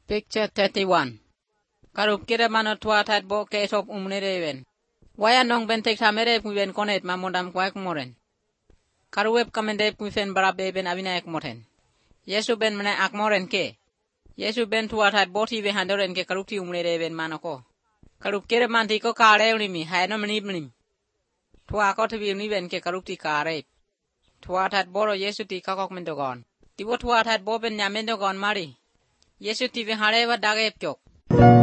Picture 31. Karup kira manot tuatat bo ke top umnereven. Waya nong bentek tamere kuven konet mamondam kwaek moren. Karuweb kamendep kuven barabeben abinaek moten. Yesu ben mena akmoren ke. Yesu ben tuatat boti ve handoren ke karupti umnereven manoko. Karup kira mantiko kare unimi hayno menibnim. Tuakot vi univen ke karupti kare. Tuatat boro Yesu ti kakok mendogon. Tibo tuatat boben nyaменdogon mari. Yesu ti ve harewa dagep chok.